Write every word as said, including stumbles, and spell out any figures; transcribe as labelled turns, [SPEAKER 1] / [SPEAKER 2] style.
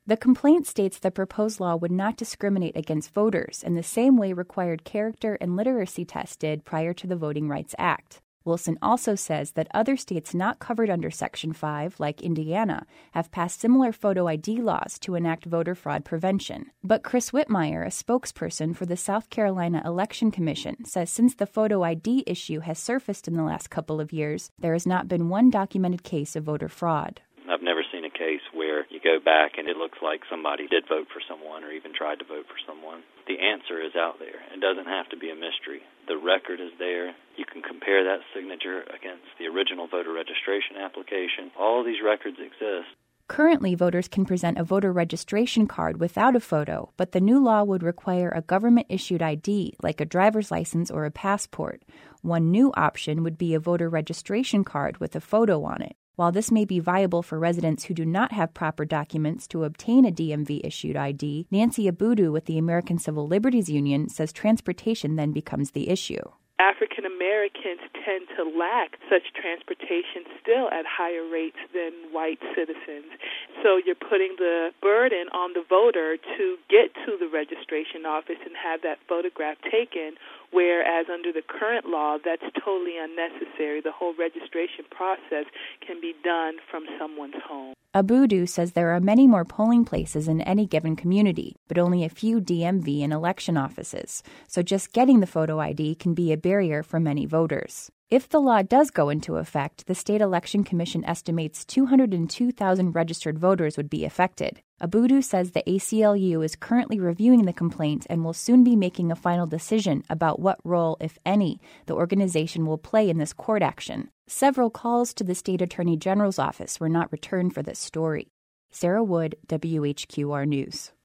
[SPEAKER 1] The complaint states the proposed law would not discriminate against voters in the same way required character and literacy tests did prior to the Voting Rights Act. Wilson also says that other states not covered under Section five, like Indiana, have passed similar photo I D laws to enact voter fraud prevention. But Chris Whitmire, a spokesperson for the South Carolina Election Commission, says since the photo I D issue has surfaced in the last couple of years, there has not been one documented case of voter fraud.
[SPEAKER 2] I've never seen a case where you go back and it looks like somebody did vote for someone or even tried to vote for someone. The answer is out there. It doesn't have to be a mystery. The record is there. You can compare that signature against the original voter registration application. All of these records exist.
[SPEAKER 1] Currently, voters can present a voter registration card without a photo, but the new law would require a government-issued I D, like a driver's license or a passport. One new option would be a voter registration card with a photo on it. While this may be viable for residents who do not have proper documents to obtain a D M V-issued I D, Nancy Abudu with the American Civil Liberties Union says transportation then becomes the issue.
[SPEAKER 3] African Americans tend to lack such transportation still at higher rates than white citizens. So you're putting the burden on the voter to get to the registration office and have that photograph taken, whereas under the current law, that's totally unnecessary. The whole registration process can be done from someone's home.
[SPEAKER 1] Abudu says there are many more polling places in any given community, but only a few D M V and election offices, so just getting the photo I D can be a barrier for many voters. If the law does go into effect, the State Election Commission estimates two hundred two thousand registered voters would be affected. Abudu says the A C L U is currently reviewing the complaint and will soon be making a final decision about what role, if any, the organization will play in this court action. Several calls to the State Attorney General's office were not returned for this story. Sarah Wood, W H Q R News.